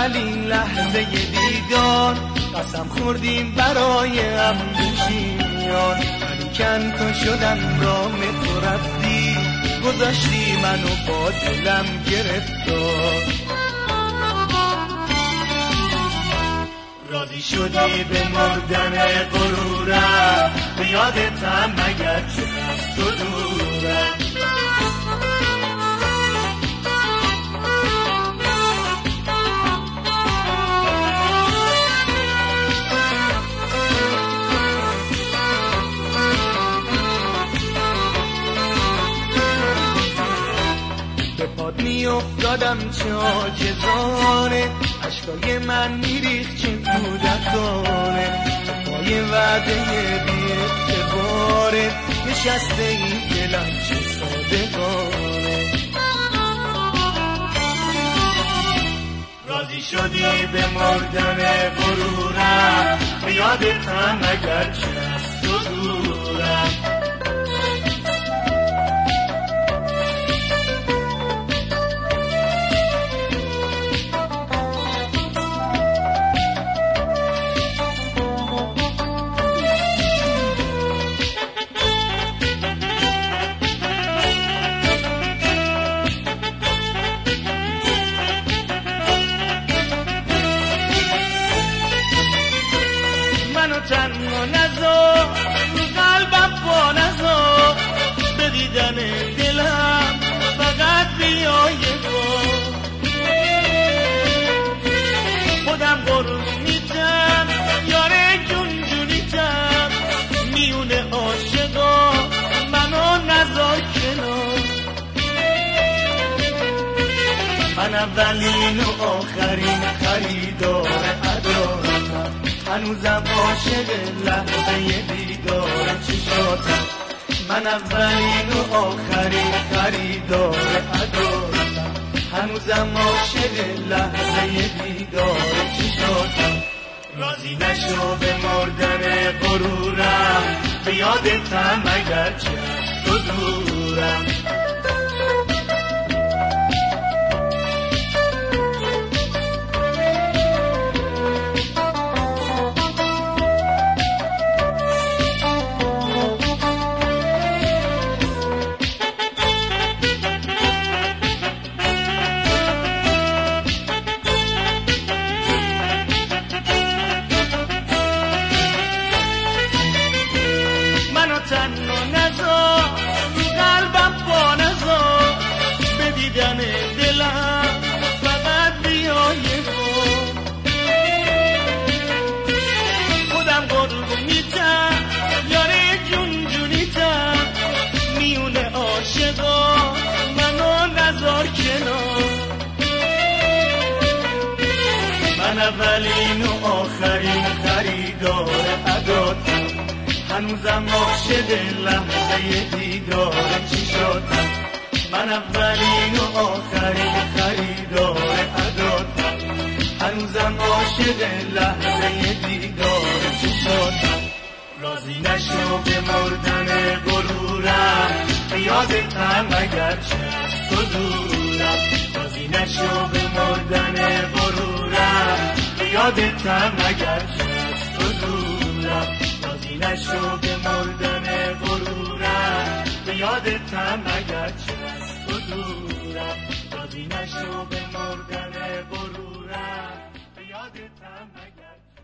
اولین لحظه دیدار قسم خوردیم برای هم بشیان، ولیکن تو شدم رام تو رفتی، گذاشتی منو با دلم گرفتار. راضی شدی به مردن غرورم، به یادتم مگر چه از تو دورم. به پاد می افتادم چاکزانه، عشقای من میریخت چه کودکانه، پای وعده بی اعتباره، نشسته این دلم چه صادقانه. راضی شدی به مردن غرورم، به یادتم اگر چه از تو دورم. تنها نذار رو قلبم پا نذار، به دیدن دلم فقط بیا یه بار. خودم قربونیتم یاره جون جونیتم، میونه عاشقا منو نذار کنار. من اولین و آخرین خریدار عدالتم، هنوزم عاشق لحظه دیدار چشاتم. من اولین و آخرین خریدار عدالتم، هنوزم عاشق لحظه دیدار چشاتم. راضی نشو به مردن غرورم، به یادتم اگر چه از تو دورم. تنها نذار رو قلبم پا نذار، به دیدن دلم فقط بیا یه بار. خودم قربونیتم یاره جون جونیتم، میونه عاشقا منو نذار کنار. من اولین و آخرین خریدار عداتم، هنوزم عاشق لحظه دیدار چشاتم. من اولین و آخرین خریدار عداتم، هنوزم عاشق لحظه دیدار چشاتم. راضی نشو به مردن غرورم، به یادتم اگر چه از تو دورم. راضی نشو به مردن غرورم، به یادتم اگر چه از تو دورم. نشو به مردن غرورم، به یادتم اگر چه از تو دورم. راضی نشو به مردن غرورم، به یادتم اگر